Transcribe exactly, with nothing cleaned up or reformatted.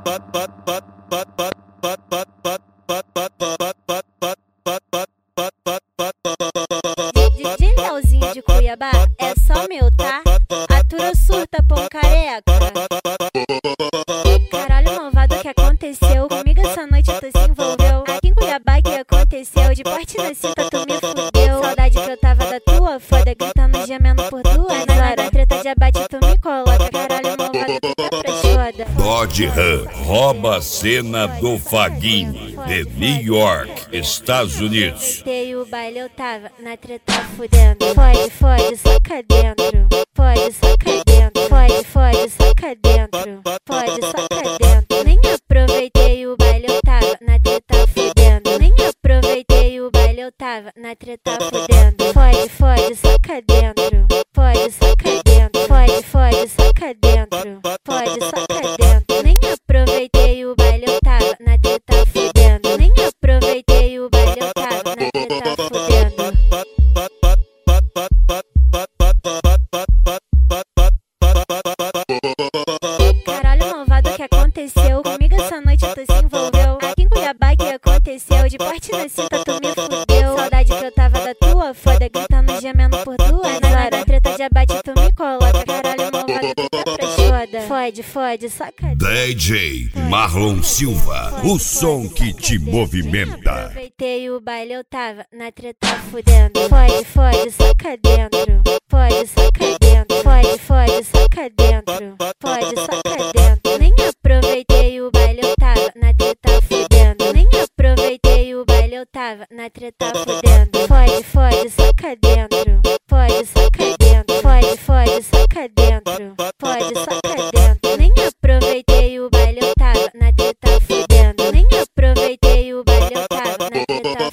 D J Leozinho de Cuiabá, é só meu, tá? Atura surta, pão careca. Caralho, malvado, o que aconteceu? Comigo essa noite tu se envolveu. Aqui em Cuiabá que aconteceu? De porte na cinta tu me fudeu. Saudade que eu tava da tua foda, gritando, gemendo por duas. Na hora treta de abate tu me coloca. Caralho, malvado, tu tá preschoda. Dodge Ram rouba a cena do Fagini de New York, Estados Unidos. Aproveitei o baile, eu tava na treta fudendo. Fode, fode, soca dentro. Fode, soca dentro. Fode, fode, soca dentro. Fode, soca dentro. Nem aproveitei o baile, eu tava na treta fudendo. Nem aproveitei o baile, eu tava na treta fudendo. Fode, fode, soca dentro. Fode, soca dentro. Fode, fode, soca dentro. Fode, soca dentro. Nem aproveitei o baile, eu tava na treta fudendo. Nem aproveitei o baile, eu tava na treta fudendo. Caralho, malvado, o que aconteceu? Comigo essa noite tu se envolveu. Aqui em Cuiabá que aconteceu? De porte na cinta tu me fudeu. Saudade que eu tava da tua foda, gritando, gemendo por duas. Na hora treta de abate tu me coloca. Caralho, malvado, tu tá preschoda. Fode, fode, saca. D J Marlon Silva, o som que te movimenta. Aproveitei o baile, eu tava na treta fudendo. Fode, fode, soca dentro. Fode, soca dentro. Fode, fode, soca dentro. Fode, soca dentro. Nem aproveitei o baile, eu tava na treta fudendo. Nem aproveitei o baile, eu tava na treta fudendo. Fode, fode, soca dentro. Fode, soca dentro. Fode, fode, soca dentro. Fode, soca dentro. Nem aproveitei o baile, eu tava na treta fudendo. Nem aproveitei o baile, eu tava na treta